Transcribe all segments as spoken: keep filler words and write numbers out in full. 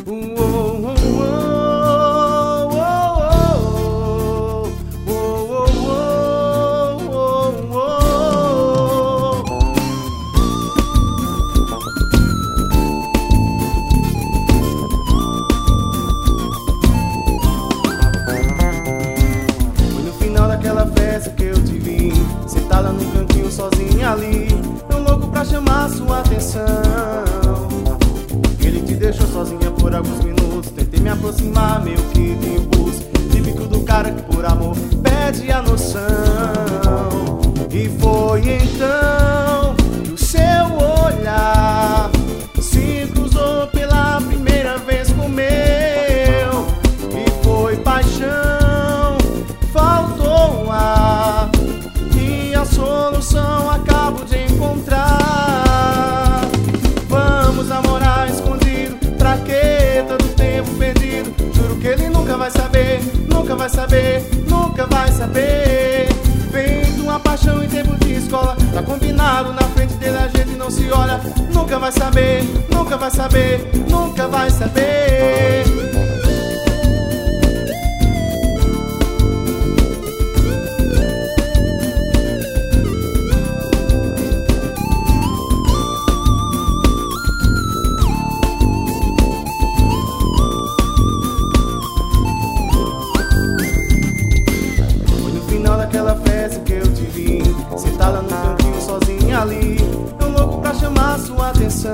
Sentada no cantinho sozinha ali, tão louco pra chamar sua atenção. Ele te deixou sozinha por alguns minutos. Tentei me aproximar, meio que de impulso, típico do cara que por amor perde a noção. E foi então que o seu olhar se cruzou pela primeira vez com o meu. E foi paixão, faltou ar, a solução acabo de encontrar. Vamos namorar escondido, pra que tanto tempo perdido? Juro que ele nunca vai saber, nunca vai saber, nunca vai saber. Feito uma paixão em tempo de escola, tá combinado, na frente dele a gente não se olha. Nunca vai saber, nunca vai saber, nunca vai saber. Daquela festa que eu te vi, sentada no cantinho sozinha ali, tão louco pra chamar sua atenção.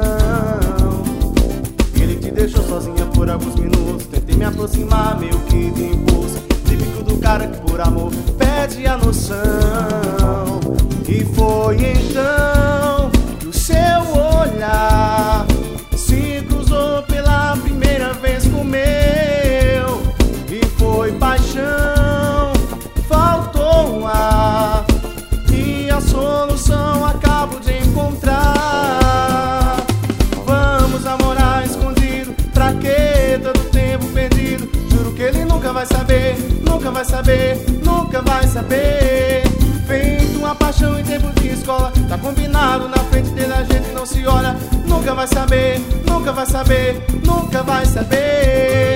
Ele te deixou sozinha por alguns minutos. Tentei me aproximar, meio que de impulso, típico do cara que por amor perde a noção. E foi então que o seu olhar se cruzou pela primeira vez com o meu. E foi paixão, faltou ar, e a solução acabo de encontrar. Vamos namorar escondido, pra que tanto tempo perdido? Juro que ele nunca vai saber, nunca vai saber, nunca vai saber. Feito uma paixão em tempo de escola, tá combinado, na frente dele a gente não se olha. Nunca vai saber, nunca vai saber, nunca vai saber.